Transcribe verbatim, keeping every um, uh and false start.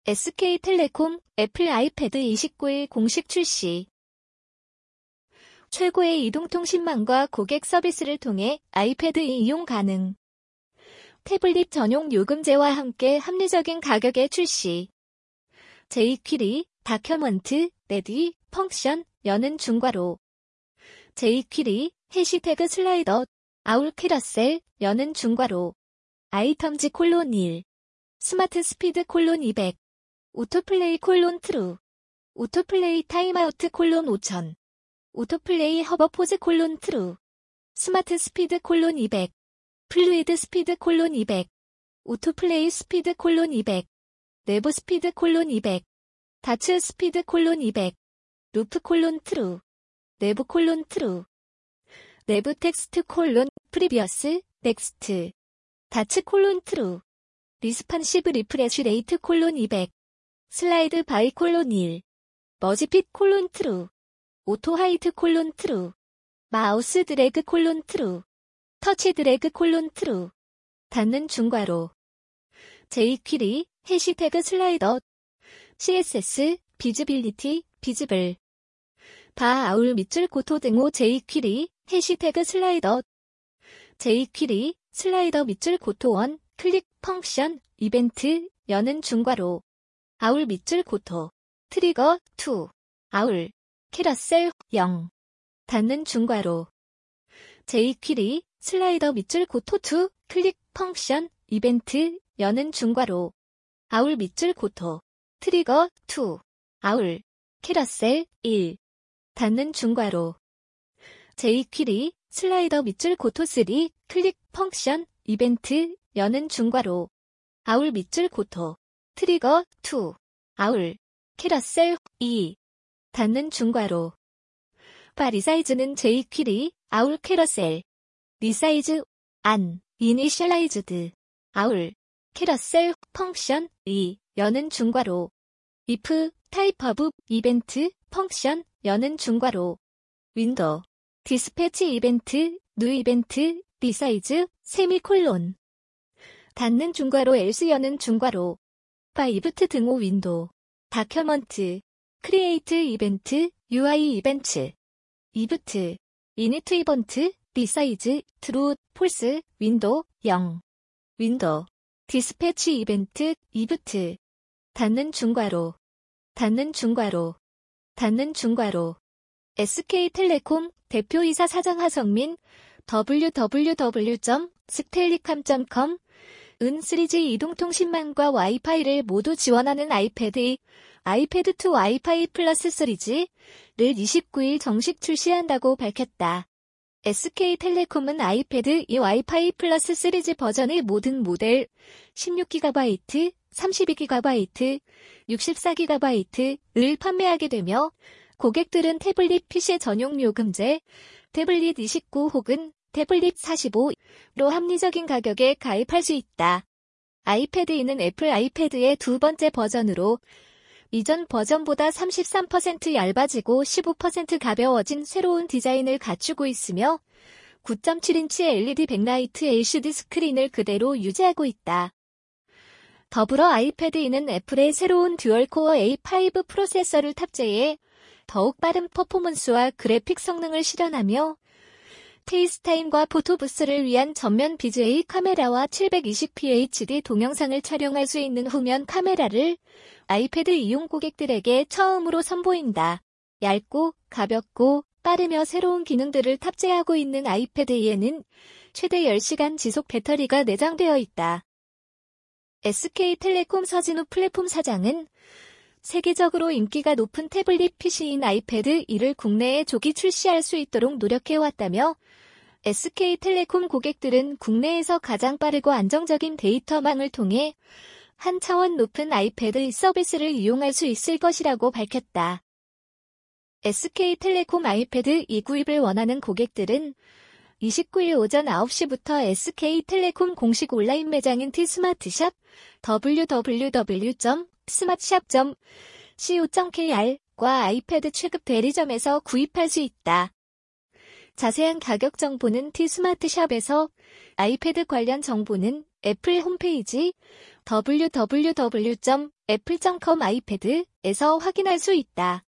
에스케이텔레콤 애플 아이패드 이십구 일 공식 출시. 최고의 이동통신망과 고객 서비스를 통해 아이패드 이용 가능. 태블릿 전용 요금제와 함께 합리적인 가격에 출시. 제이퀴리, 다큐먼트, 레디, 펑션, 여는 중괄호. 제이퀴리, 해시태그 슬라이더, 아울 캐러셀, 여는 중괄호. 아이텀즈 콜론 일. 스마트 스피드 콜론 이백. 오토플레이 콜론 트루. 오토플레이 타임아우트 콜론 오천. 오토플레이 허버포즈 콜론 트루. 스마트 스피드 콜론 이백. 플루이드 스피드 콜론 이백. 오토플레이 스피드 콜론 이백. 내부 스피드 콜론 이백. 다츠 스피드 콜론 이백. 루프 콜론 트루. 내부 콜론 트루. 내부 텍스트 콜론 프리비어스 넥스트. 다츠 콜론 트루. 리스판시브 리프레쉬 레이트 콜론 이백. 슬라이드 바이 콜론 일. 머지핏 콜론 트루. 오토 하이트 콜론 트루. 마우스 드래그 콜론 트루. 터치 드래그 콜론 트루. 닫는 중괄호. 제이퀴리, 해시태그 슬라이더. 씨에스에스, 비즈빌리티, 비즈블. 바 아울 밑줄 고토 등호 제이퀴리, 해시태그 슬라이더. 제이퀴리, 슬라이더 밑줄 고토 원, 클릭, 펑션, 이벤트, 여는 중괄호. 아울 밑줄 고토. 트리거, 이. 아울. 캐러셀, 영. 닫는 중괄호. 제이퀴리, 슬라이더 밑줄 고토 이, 클릭, 펑션, 이벤트, 여는 중괄호. 아울 밑줄 고토. 트리거, 이. 아울. 캐러셀, 일. 닫는 중괄호. 제이퀴리, 슬라이더 밑줄 고토 삼, 클릭, 펑션, 이벤트, 여는 중괄호. 아울 밑줄 고토. 트리거, 이. 아울. 캐러셀, 이. 닫는 중괄호. 바 리사이즈는 제이퀴리, 아울 캐러셀. 리사이즈, 안, 이니셜라이즈드. 아울. 캐러셀, 펑션, 이. 여는 중괄호. if, 타입 오브, 이벤트, 펑션, 여는 중괄호. 윈도. 디스패치 이벤트, 뉴 이벤트, 리사이즈, 세미콜론. 닫는 중괄호 else 여는 중괄호. 바 이브트 등호 윈도. 다큐먼트. 크리에이트 이벤트, 유아이 이벤트. 이브트. 이니트 이벤트, 리사이즈, 트루, 폴스, 윈도, 영. 윈도. 디스패치 이벤트, 이브트. 닫는 중괄호. 닫는 중괄호. 닫는 중괄호. 에스케이텔레콤 대표이사 사장 하성민 더블유 더블유 더블유 점 스텔리캄 점 컴 은 쓰리지 이동통신망과 와이파이를 모두 지원하는 아이패드, 아이패드 투 와이파이 플러스 쓰리지를 이십구 일 정식 출시한다고 밝혔다. 에스케이텔레콤은 아이패드 이 와이파이 플러스 쓰리지 버전의 모든 모델 십육 기가바이트, 삼십이 기가바이트, 육십사 기가바이트를 판매하게 되며 고객들은 태블릿 피씨 전용 요금제, 태블릿 이십구 혹은 태블릿 사십오로 합리적인 가격에 가입할 수 있다. 아이패드 이는 애플 아이패드의 두 번째 버전으로 이전 버전보다 삼십삼 퍼센트 얇아지고 십오 퍼센트 가벼워진 새로운 디자인을 갖추고 있으며 구 점 칠 인치 엘이디 백라이트 엘시디 스크린을 그대로 유지하고 있다. 더불어 아이패드 이는 애플의 새로운 듀얼코어 에이 파이브 프로세서를 탑재해 더욱 빠른 퍼포먼스와 그래픽 성능을 실현하며 페이스타임과 포토부스를 위한 전면 비지에이 카메라와 칠백이십 피 에이치디 동영상을 촬영할 수 있는 후면 카메라를 아이패드 이용 고객들에게 처음으로 선보인다. 얇고 가볍고 빠르며 새로운 기능들을 탑재하고 있는 아이패드 이에는 최대 열 시간 지속 배터리가 내장되어 있다. 에스케이텔레콤 서진우 플랫폼 사장은 세계적으로 인기가 높은 태블릿 피씨인 아이패드 이를 국내에 조기 출시할 수 있도록 노력해왔다며 에스케이텔레콤 고객들은 국내에서 가장 빠르고 안정적인 데이터망을 통해 한 차원 높은 아이패드 서비스를 이용할 수 있을 것이라고 밝혔다. 에스케이텔레콤 아이패드 이 구입을 원하는 고객들은 이십구 일 오전 아홉 시부터 에스케이텔레콤 공식 온라인 매장인 T스마트샵 더블유 더블유 더블유 점 스마트샵 점 씨오 점 케이알과 아이패드 최급 대리점에서 구입할 수 있다. 자세한 가격 정보는 T스마트샵에서, 아이패드 관련 정보는 애플 홈페이지, 더블유 더블유 더블유 점 애플 점 컴 아이패드에서 확인할 수 있다.